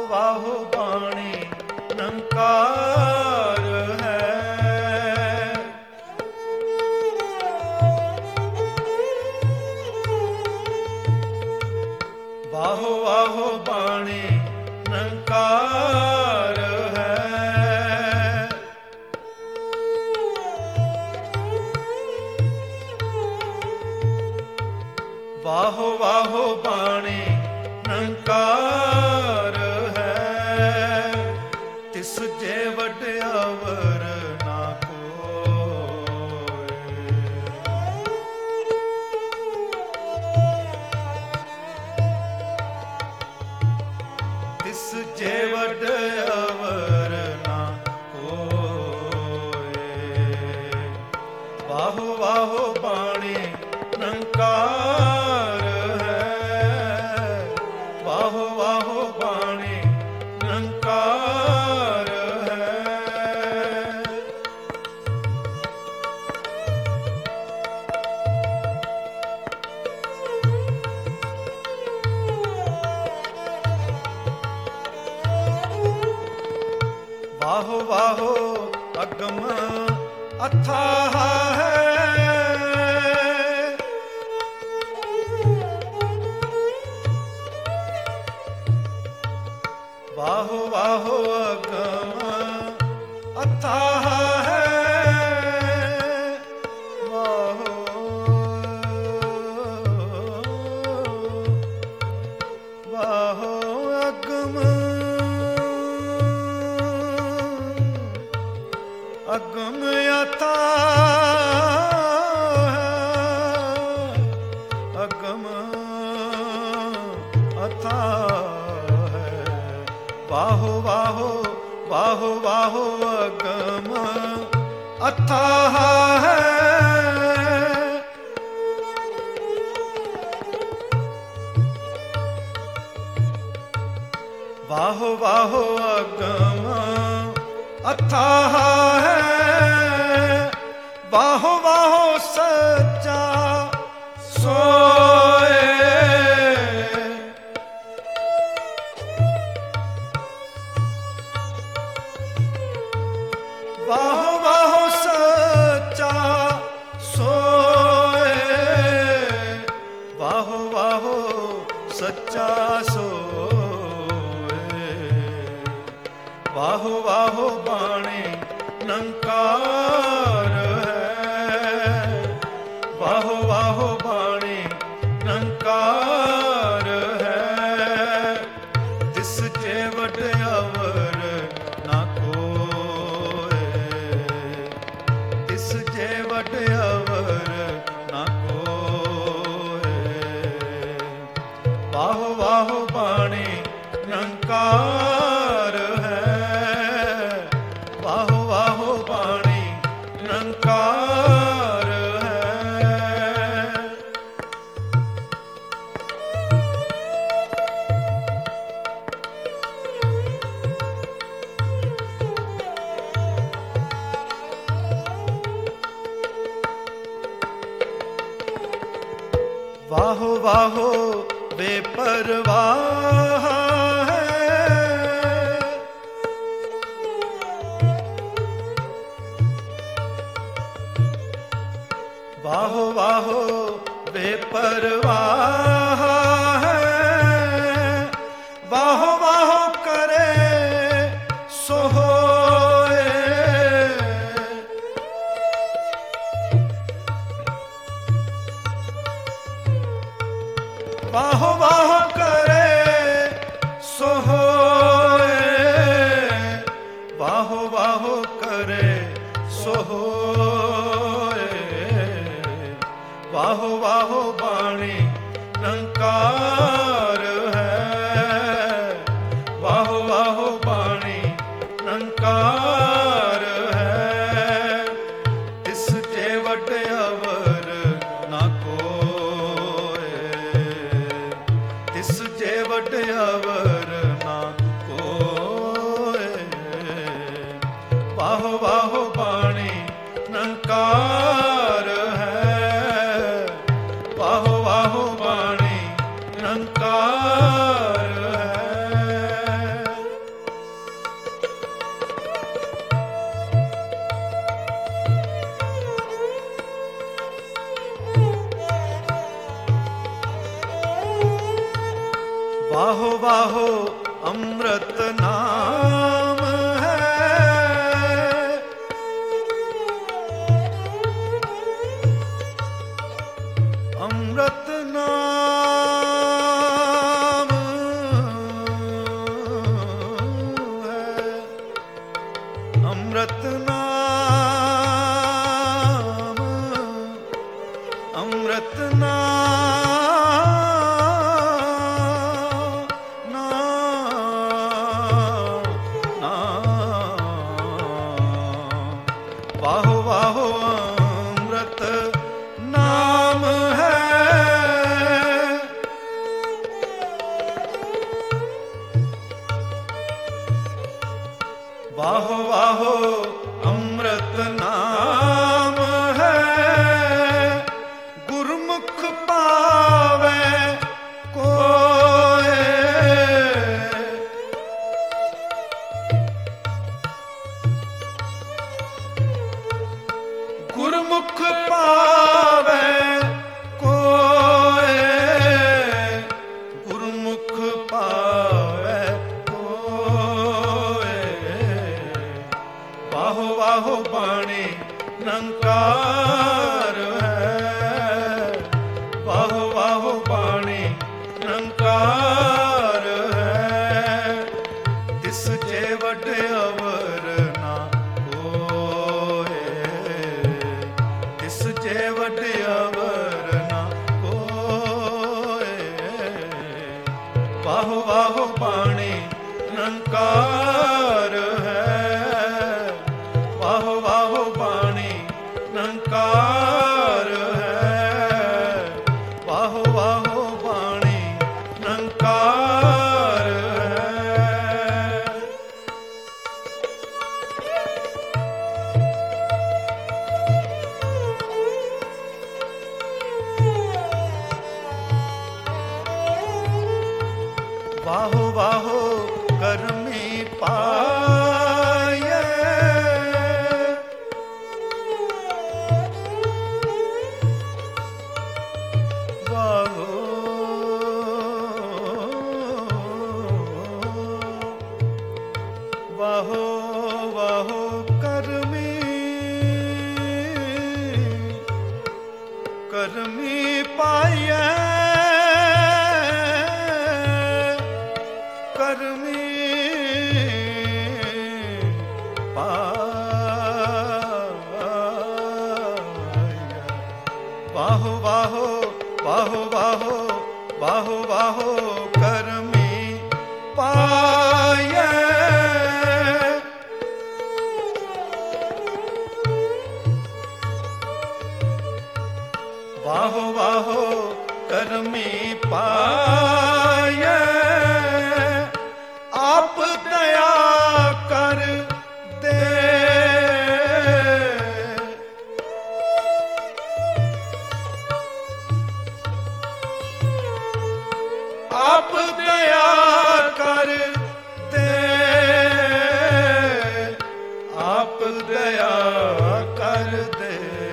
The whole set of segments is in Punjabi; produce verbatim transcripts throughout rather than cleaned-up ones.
ਵਾਹੋ ਬਾਣੀ ਨੰਕਾਰ ਹੈ। ਵਾਹੋ ਵਾਹੋ ਬਾਣੀ ਨੰਕਾਰ ਹੈ। ਵਾਹੋ ਵਾਹੋ ਬਾਣੀ ਨੰਕਾਰ ਹੈ। ਤਿਸ ਜੇ ਵਡਿਆਵਰ ਨਾ ਕੋਇ। ਤਿਸ ਜੇ ਵਡਿਆਵਰ ਨਾ ਕੋਇ। ਵਾਹੋ ਵਾਹੋ ਬਾਣੀ ਨੰਕਾਰ ਹੈ। ਵਾਹੋ ਵਾਹੋ ਬਾਣੀ ਨੰਕਾਰ ਹੈ। ਵਾਹੋ ਵਾਹੋ ਅਗਮ ਅਥਾਹ ਹੈ। ਵਾਹੋ ਵਾਹੋ ਅਗਮ ਅਥਾਹ ਹੈ। ਵਾਹੋ ਵਾਹੋ ਅਗਮ ਅਗਮ ਅਥਾਹ ਹੈ। ਅਗਮ ਅਥਾਹ ਹੈ। ਵਾਹੋ ਵਾਹੋ ਵਾਹੋ ਵਾਹੋ ਅਗਮ ਅਥਾਹ ਹੈ। ਵਾਹੋ ਵਾਹੋ ਅਗਮ ਅਥਾਹ ਹੈ। ਵਾਹੋ ਵਾਹੋ ਸੱਚਾ ਸੋਏ। ਵਾਹੋ ਵਾਹੋ ਸੱਚਾ ਸੋਏ। ਵਾਹੋ ਵਾਹੋ ਸੱਚਾ ਸੋਏ। ਵਾਹੋ ਵਾਹੋ ਬਾਣੀ ਨੰਕਾਰ ਹੈ। ਵਾਹੋ ਵਾਹੋ ਬਾਣੀ ਨੰਕਾਰ ਹੈ। ਤਿਸ ਜੇ ਵਡਿਆਵਰ ਨਾ ਕੋਇ। ਤਿਸ ਜੇ ਵਡਿਆਵਰ ਨਾ ਕੋਇ। ਵਾਹੋ ਵਾਹੋ ਬਾਣੀ ਨੰਕਾਰ ਹੈ। ਵਾਹੋ ਵਾਹੋ ਬਾਣੀ ਨੰਕਾਰ ਹੈ। ਵਾਹੋ ਵਾਹੋ ਬੇਪਰਵਾਹ ਹੈ। ਵਾਹੋ ਵਾਹੋ ਬੇਪਰਵਾਹ ਹੈ। ਵਾਹੋ ਵਾਹੋ ਕਰੇ ਸੋ ਹੋਏ। ਵਾਹੋ ਵਾਹੋ ਕਰੇ ਸੋ ਹੋਏ। ਵਾਹੋ ਵਾਹੋ ਕਰੇ ਸੋ ਹੋਏ। ਵਾਹੋ ਵਾਹੋ ਬਾਣੀ ਨੰਕਾਰ ਹੈ। ਵਾਹੋ ਵਾਹੋ ਬਾਣੀ ਨੰਕਾਰ ਹੈ। ਤਿਸ ਜੇ ਵਡਿਆਵਰ ਨਾ ਕੋਇ। ਤਿਸ ਜੇ ਵਡਿਆਵਰ ਨਾ ਕੋਇ। ਵਾਹੋ ਵਾਹੋ ਬਾਣੀ ਨੰਕਾਰ ਹੈ। ਵਾਹੋ ਵਾਹੋ ਬਾਣੀ ਨੰਕਾਰ ਹੈ। ਵਾਹੋ ਵਾਹੋ ਅੰਮ੍ਰਿਤ ਨਾਮ ਹੈ, ਅੰਮ੍ਰਿਤ ਨਾਮ ਹੈ, ਅੰਮ੍ਰਿਤ ਨਾਮ, ਅੰਮ੍ਰਿਤ ਨਾਮ, ਨਾਮ, ਨਾਮ। ਵਾਹੋ ਵਾਹੋ ਅੰਮ੍ਰਿਤ ਨਾਮ ਹੈ, ਵਾਹੋ ਵਾਹੋ ਅੰਮ੍ਰਿਤ ਨਾਮ ਹੈ, ਗੁਰਮੁਖ ਪਾਵੈ ਕੋਇ, ਗੁਰਮੁਖ ਪਾਵੈ ਕੋਇ, ਗੁਰਮੁਖ ਪਾਵੈ ਕੋਇ। ਵਾਹੋ ਵਾਹੋ ਬਾਣੀ ਨਿਰੰਕਾਰ ਹੈ, ਵਾਹੋ ਵਾਹੋ ਬਾਣੀ ਨਿਰੰਕਾਰ ਹੈ, ਤਿਸ ਜੇ ਵੱਡ ਅਵਰ ਨਾ ਕੋਇ, ਤਿਸ ਜੇ ਵੱਡ ਅਵਰ ਨਾ ਕੋਇ। ਵਾਹੋ ਵਾਹੋ ਬਾਣੀ ਨਿਰੰਕਾਰ ਹੈ, ਵਾਹੋ ਵਾਹੋ ਬਾਣੀ ਨਿਰੰਕਾਰ ਹੈ, ਵਾਹੋ ਵਾਹੋ ਬਾਣੀ ਨਿਰੰਕਾਰ ਹੈ। ਵਾਹੋ ਵਾਹੋ ਕਰਮੀ ਪਾਇਐ, ਵਾਹੋ ਵਾਹੋ ਵਾਹੋ ਕਰਮੀ, ਕਰਮੀ ਪਾਇਐ, ਕਰਮੀ ਪਾਇਆ। ਵਾਹੋ ਵਾਹੋ ਵਾਹੋ ਵਾਹੋ ਵਾਹੋ ਵਾਹੋ ਕਰਮੀ ਪਾਇਆ। ਵਾਹੋ ਵਾਹੋ ਕਰਮੀ ਪਾਇਆ, ਆਪ ਦਇਆ ਕਰ ਦੇ, ਆਪ ਦਇਆ ਕਰ ਦੇ, ਆਪ ਦਇਆ ਕਰ ਦੇ।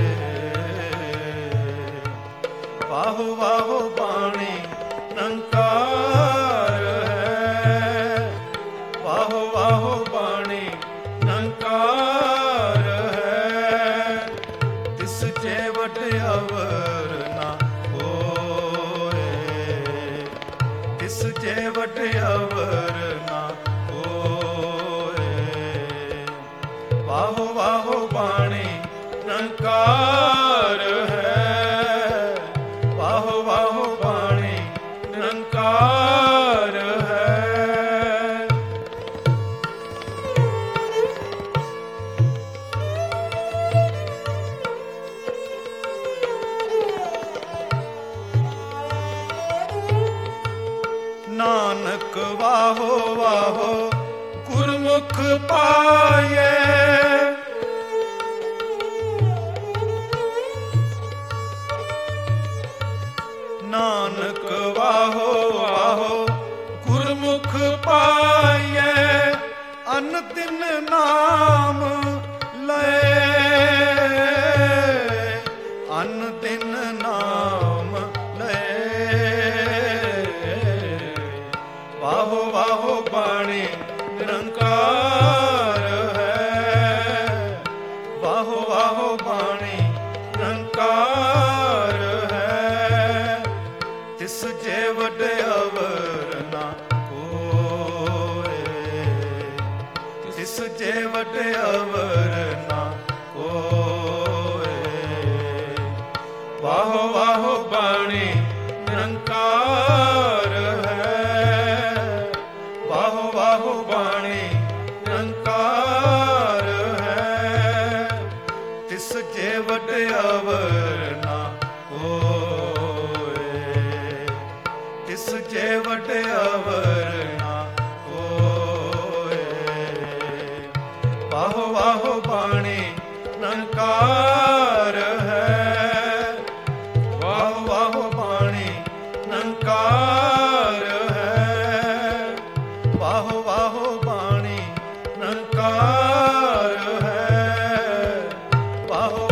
ਵਾਹੋ ਵਾਹੋ ਬਾਣੀ ਨਿਰੰਕਾਰ ਹੈ, ਵਾਹੋ ਵਾਹੋ ਬਾਣੀ ਨਿਰੰਕਾਰ ਹੈ, ਤਿਸ ਜੇ ਵੱਡ ਅਵਰ ਨਾ ਕੋਇ, ਤਿਸ ਜੇ ਵੱਡ ਅਵਰ ਨਾ ਕੋਇ। ਵਾਹੋ ਵਾਹੋ ਬਾਣੀ ਨਿਰੰਕਾਰ ਹੈ, ਵਾਹੋ ਵਾਹੋ ਬਾਣੀ ਨਿਰੰਕਾਰ ਹੈ। ਨਾਨਕ ਵਾਹੋ ਵਾਹੋ ਗੁਰਮੁਖ ਪਾਏ, ਨਾਨਕ ਵਾਹੋ ਵਾਹੋ ਗੁਰਮੁਖ ਪਾਏ, ਅਨ ਦਿਨ ਨਾਮ ਲਏ, ਅਨ ਦਿਨ ਨਾਮ ਲਏ। ਵਾਹੋ ਵਾਹੋ ਬਾਣੀ ਨਿਰੰਕਾਰ ਹੈ, ਵਾਹੋ ਵਾਹੋ ਬਾਣੀ ਨਿਰੰਕਾਰ ਹੈ। ਤਿਸ ਜੇ ਵੱਡ ਅਵਰ ਨਾ ਕੋਏ, ਤਿਸ ਜੇ ਵੱਡ ਅਵਰ ਨਾ ਕੋਏ। ਵਾਹੋ ਵਾਹੋ ਬਾਣੀ ਨਿਰੰਕਾਰ ਹੈ, ਵਾਹੋ ਵਾਹੋ ਬਾਣੀ ਨਿਰੰਕਾਰ ਹੈ। ਤਿਸ ਜੇ ਵੱਡ ਅਵਰ ਨਾ ਕੋਏ, ਤਿਸ ਜੇ ਵੱਡ ਅਵਰ ਨਾ ਕੋਏ। ਵਾਹੋ ਵਾਹੋ ਬਾਣੀ ਨਿਰੰਕਾਰ ਹੈ, ਵਾਹੋ ਵਾਹੋ ਬਾਣੀ ਨਿਰੰਕਾਰ ਹੈ, ਵਾਹੋ ਵਾਹੋ ਬਾਣੀ ਨਿਰੰਕਾਰ ਹੈ, ਵਾਹੋ